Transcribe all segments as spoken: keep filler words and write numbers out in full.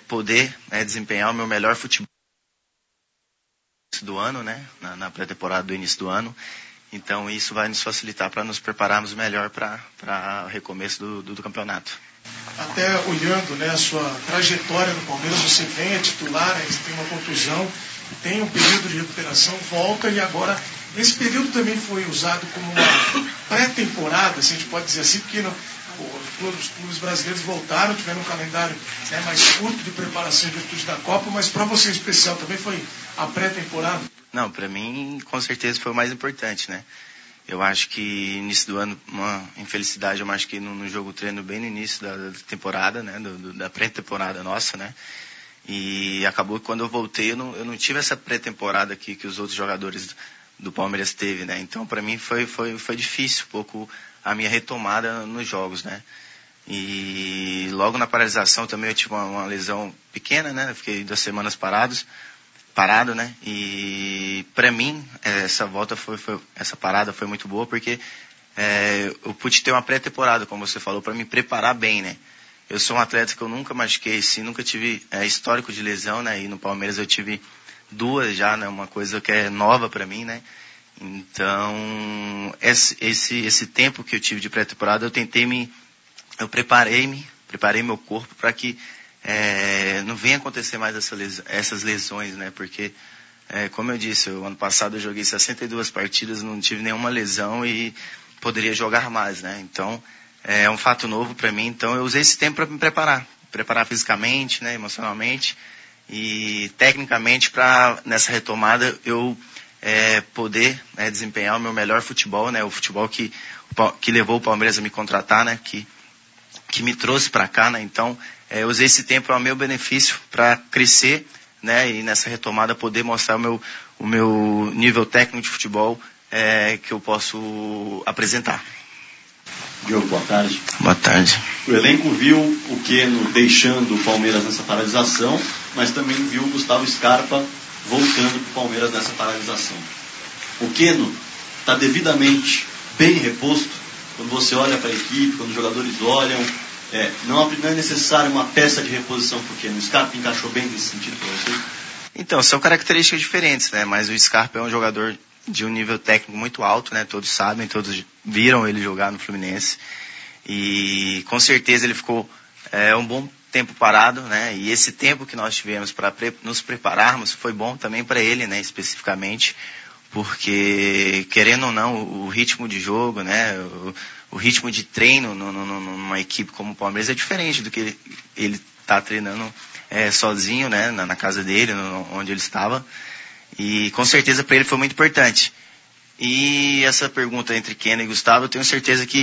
poder né, desempenhar o meu melhor futebol do ano, né, na, na pré-temporada do início do ano. Então isso vai nos facilitar para nos prepararmos melhor para o recomeço do, do, do campeonato. Até olhando né, a sua trajetória no Palmeiras, você vem a titular, né, você tem uma contusão, tem um período de recuperação, volta e agora esse período também foi usado como uma pré-temporada, se a gente pode dizer assim, porque no, os clubes brasileiros voltaram, tiveram um calendário né, mais curto de preparação em virtude da Copa, mas para você em especial também foi a pré-temporada? Não, para mim com certeza foi o mais importante, né? Eu acho que início do ano, uma infelicidade, eu acho que no, no jogo treino bem no início da, da temporada, né? Do, do, da pré-temporada nossa, né? E acabou que quando eu voltei, eu não, eu não tive essa pré-temporada aqui que os outros jogadores do Palmeiras teve, né? Então para mim foi, foi, foi difícil um pouco a minha retomada nos jogos, né? E logo na paralisação também eu tive uma, uma lesão pequena, né? Eu fiquei duas semanas parados, parado, né? E para mim essa volta foi, foi, essa parada foi muito boa porque é, eu pude ter uma pré-temporada, como você falou, para me preparar bem, né? Eu sou um atleta que eu nunca machuquei, sim, nunca tive é, histórico de lesão, né? E no Palmeiras eu tive duas já, né? Uma coisa que é nova para mim, né? Então, esse, esse, esse tempo que eu tive de pré-temporada, eu tentei me, eu preparei-me, preparei meu corpo para que é, não venha acontecer mais essa les, essas lesões, né? Porque, é, como eu disse, o ano passado eu joguei sessenta e duas partidas, não tive nenhuma lesão e poderia jogar mais, né? Então, é um fato novo para mim, então eu usei esse tempo para me preparar, preparar fisicamente, né? Emocionalmente e tecnicamente para, nessa retomada, eu É, poder né, desempenhar o meu melhor futebol, né, o futebol que, que levou o Palmeiras a me contratar, né, que, que me trouxe para cá, né, então é, eu usei esse tempo ao meu benefício para crescer, né, e nessa retomada poder mostrar o meu, o meu nível técnico de futebol é, que eu posso apresentar. Diogo, boa tarde. Boa tarde. O elenco viu o Keno deixando o Palmeiras nessa paralisação, mas também viu o Gustavo Scarpa voltando para o Palmeiras nessa paralisação. O Keno está devidamente bem reposto. Quando você olha para a equipe, quando os jogadores olham, é, não, não é necessário uma peça de reposição para o Keno. O Scarpa encaixou bem nesse sentido para você? Então, são características diferentes, né? Mas o Scarpa é um jogador de um nível técnico muito alto, né? Todos sabem, todos viram ele jogar no Fluminense. E com certeza ele ficou é, um bom tempo parado, né? E esse tempo que nós tivemos para pre- nos prepararmos foi bom também para ele, né? Especificamente, porque querendo ou não, o, o ritmo de jogo, né? O, o ritmo de treino no, no, numa equipe como o Palmeiras é diferente do que ele está treinando é, sozinho, né? Na, na casa dele, no, onde ele estava. E com certeza para ele foi muito importante. E essa pergunta entre Keno e Gustavo, eu tenho certeza que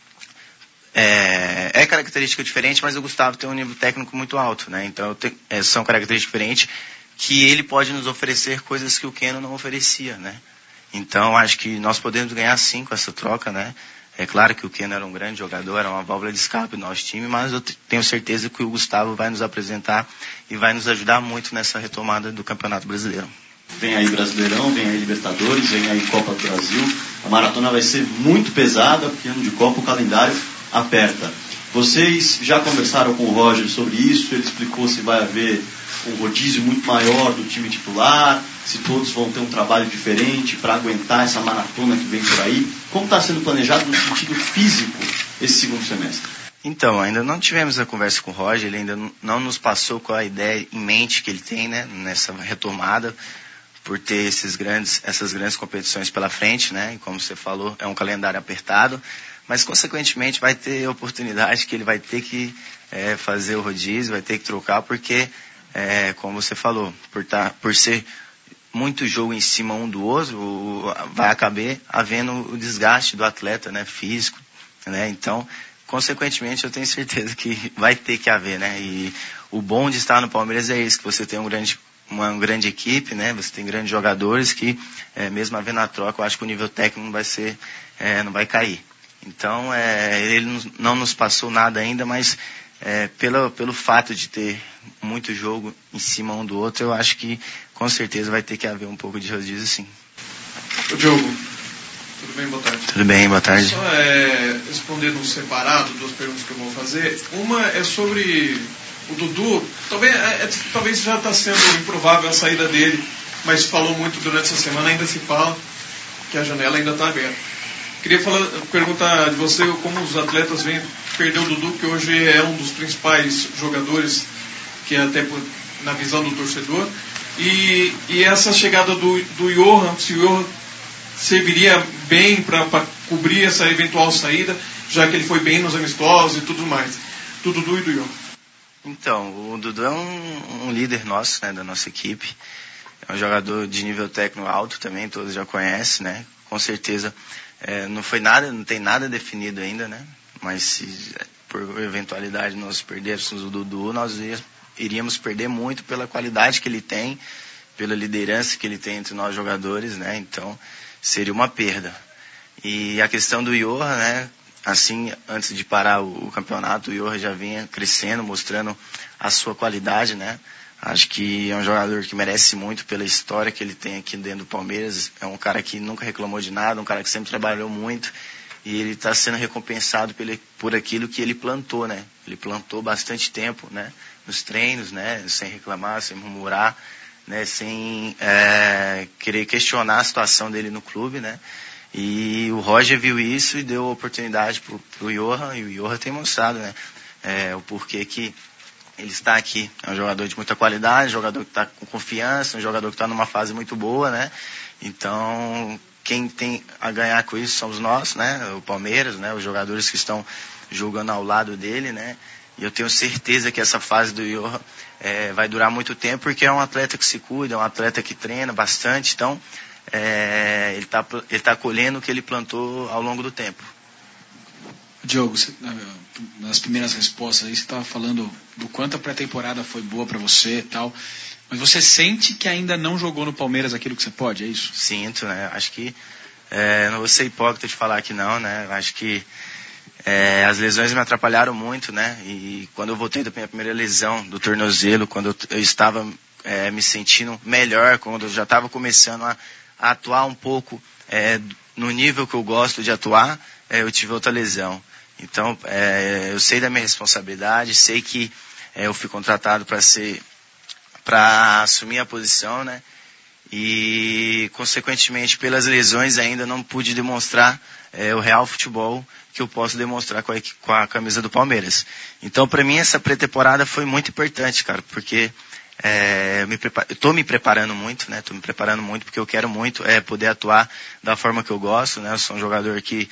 É, é característica diferente, mas o Gustavo tem um nível técnico muito alto, né? Então te, é, são características diferentes que ele pode nos oferecer coisas que o Keno não oferecia, né? Então acho que nós podemos ganhar sim com essa troca, né? É claro que o Keno era um grande jogador, era uma válvula de escape do nosso time, mas eu tenho certeza que o Gustavo vai nos apresentar e vai nos ajudar muito nessa retomada do Campeonato Brasileiro. Vem aí Brasileirão, vem aí Libertadores, vem aí Copa do Brasil. A maratona vai ser muito pesada, porque ano de Copa o calendário aperta. Vocês já conversaram com o Roger sobre isso? Ele explicou se vai haver um rodízio muito maior do time titular, se todos vão ter um trabalho diferente para aguentar essa maratona que vem por aí. Como está sendo planejado no sentido físico esse segundo semestre? Então, ainda não tivemos a conversa com o Roger, ele ainda não nos passou qual a ideia em mente que ele tem, né, nessa retomada, por ter esses grandes, essas grandes competições pela frente, né, e como você falou, é um calendário apertado, mas consequentemente vai ter oportunidade que ele vai ter que é, fazer o rodízio, vai ter que trocar, porque, é, como você falou, por, tá, por ser muito jogo em cima um do outro, vai acabar havendo o desgaste do atleta, né, físico, né, então, consequentemente, eu tenho certeza que vai ter que haver, né, e o bom de estar no Palmeiras é isso, que você tem um grande, uma grande equipe, né, você tem grandes jogadores que, é, mesmo havendo a troca, eu acho que o nível técnico não vai ser, é, não vai cair. Então, é, ele não nos passou nada ainda, mas é, pelo, pelo fato de ter muito jogo em cima um do outro, eu acho que com certeza vai ter que haver um pouco de rodízio, sim. Ô Diogo, tudo bem? Boa tarde. Tudo bem, boa tarde. Só é, respondendo separado, duas perguntas que eu vou fazer. Uma é sobre O Dudu, talvez, é, talvez já está sendo improvável a saída dele, mas falou muito durante essa semana, ainda se fala que a janela ainda está aberta. Queria falar, perguntar de você como os atletas vêm perder o Dudu, que hoje é um dos principais jogadores, que é até por, na visão do torcedor, e, e essa chegada do, do Johan, se o Johan serviria bem para cobrir essa eventual saída, já que ele foi bem nos amistosos e tudo mais, do Dudu e do Johan. Então, o Dudu é um, um líder nosso, né, da nossa equipe. É um jogador de nível técnico alto também, todos já conhecem, né? Com certeza, é, não foi nada, não tem nada definido ainda, né? Mas se por eventualidade nós perdêssemos o Dudu, nós iríamos perder muito pela qualidade que ele tem, pela liderança que ele tem entre nós jogadores, né? Então, seria uma perda. E a questão do Johan, né? Assim, antes de parar o, o campeonato, o Johan já vinha crescendo, mostrando a sua qualidade, né? Acho que é um jogador que merece muito pela história que ele tem aqui dentro do Palmeiras. É um cara que nunca reclamou de nada, um cara que sempre trabalhou muito. E ele está sendo recompensado por, por aquilo que ele plantou, né? Ele plantou bastante tempo, né? Nos treinos, né? Sem reclamar, sem murmurar, né? Sem é, querer questionar a situação dele no clube, né? E o Roger viu isso e deu oportunidade pro, pro Johan, e o Johan tem mostrado, né, é, o porquê que ele está aqui. É um jogador de muita qualidade, um jogador que está com confiança, um jogador que está numa fase muito boa, né? Então, quem tem a ganhar com isso somos nós, né? O Palmeiras, né? Os jogadores que estão jogando ao lado dele, né? E eu tenho certeza que essa fase do Johan é, vai durar muito tempo, porque é um atleta que se cuida, é um atleta que treina bastante, então É, ele está ele tá colhendo o que ele plantou ao longo do tempo. Diogo, você, nas primeiras respostas aí você estava falando do quanto a pré-temporada foi boa para você e tal, mas você sente que ainda não jogou no Palmeiras aquilo que você pode, é isso? Sinto, né? Acho que é, não vou ser hipócrita de falar que não, né? Acho que é, as lesões me atrapalharam muito, né? E quando eu voltei da minha primeira lesão do tornozelo, quando eu, eu estava é, me sentindo melhor, quando eu já estava começando a a atuar um pouco é, no nível que eu gosto de atuar, é, eu tive outra lesão. Então, é, eu sei da minha responsabilidade, sei que é, eu fui contratado para ser, para assumir a posição, né? E, consequentemente, pelas lesões ainda não pude demonstrar é, o real futebol que eu posso demonstrar com a, com a camisa do Palmeiras. Então, para mim, essa pré-temporada foi muito importante, cara, porque É, eu estou me preparando muito, né? Estou me preparando muito porque eu quero muito é, poder atuar da forma que eu gosto, né? Eu sou um jogador que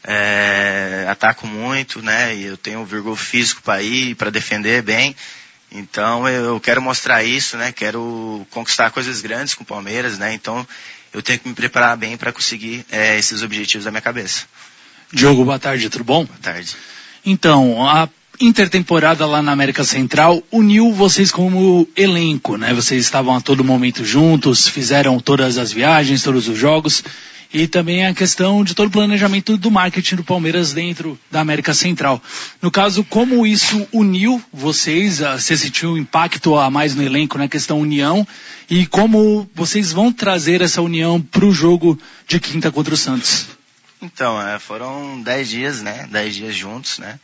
é, ataco muito, né? E eu tenho um vigor físico para ir, para defender bem. Então eu quero mostrar isso, né? Quero conquistar coisas grandes com o Palmeiras, né? Então eu tenho que me preparar bem para conseguir é, esses objetivos da minha cabeça. Diogo, boa tarde, tudo bom? Boa tarde. Então, a intertemporada lá na América Central uniu vocês como elenco, né? Vocês estavam a todo momento juntos, fizeram todas as viagens, todos os jogos, e também a questão de todo o planejamento do marketing do Palmeiras dentro da América Central. No caso, como isso uniu vocês? Você sentiu um impacto a mais no elenco na questão união? E como vocês vão trazer essa união para o jogo de quinta contra o Santos? Então, é, foram dez dias, né? Dez dias juntos, né?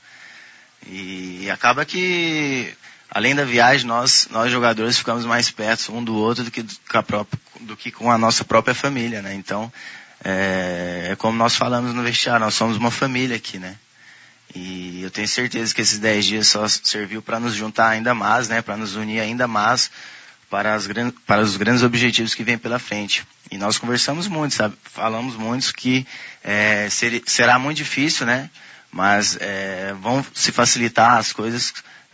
E acaba que, além da viagem, nós, nós jogadores ficamos mais perto um do outro do que, com a própria, do que com a nossa própria família, né? Então, é, é como nós falamos no vestiário, nós somos uma família aqui, né? E eu tenho certeza que esses dez dias só serviu para nos juntar ainda mais, né? Para nos unir ainda mais para, as, para os grandes objetivos que vêm pela frente. E nós conversamos muito, sabe? Falamos muito que é, ser, será muito difícil, né? Mas é, vão se facilitar as coisas,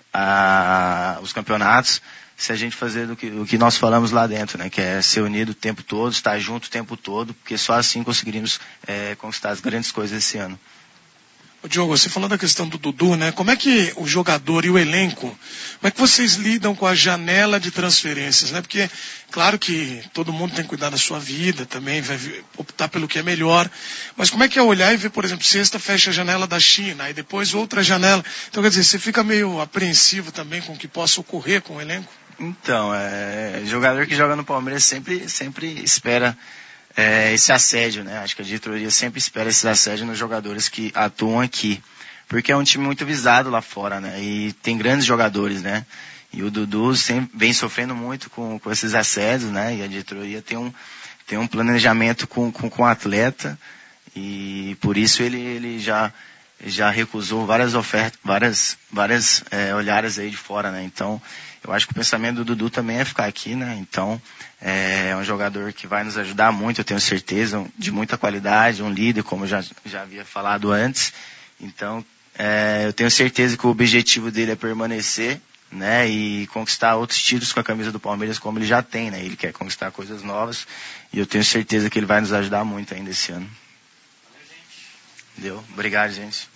a, os campeonatos, se a gente fazer do que, o que nós falamos lá dentro, né? Que é ser unido o tempo todo, estar junto o tempo todo, porque só assim conseguiríamos é, conquistar as grandes coisas esse ano. Ô Diogo, você falou da questão do Dudu, né? Como é que o jogador e o elenco, como é que vocês lidam com a janela de transferências, né? Porque, claro que todo mundo tem que cuidar da sua vida também, vai optar pelo que é melhor, mas como é que é olhar e ver, por exemplo, sexta fecha a janela da China, aí depois outra janela, então quer dizer, você fica meio apreensivo também com o que possa ocorrer com o elenco? Então, é, jogador que joga no Palmeiras sempre, sempre espera É, esse assédio, né? Acho que a diretoria sempre espera esse assédio nos jogadores que atuam aqui, porque é um time muito visado lá fora, né? E tem grandes jogadores, né? E o Dudu sempre vem sofrendo muito com, com esses assédios, né? E a diretoria tem um, tem um planejamento com, com, com o atleta, e por isso ele, ele já, já recusou várias ofertas, várias, várias é, olhares aí de fora, né? Então, eu acho que o pensamento do Dudu também é ficar aqui, né? Então, é, é um jogador que vai nos ajudar muito, eu tenho certeza, de muita qualidade, um líder, como eu já, já havia falado antes. Então, é, eu tenho certeza que o objetivo dele é permanecer, né, e conquistar outros títulos com a camisa do Palmeiras, como ele já tem, né? Ele quer conquistar coisas novas, e eu tenho certeza que ele vai nos ajudar muito ainda esse ano. Valeu, gente. Deu. Obrigado, gente.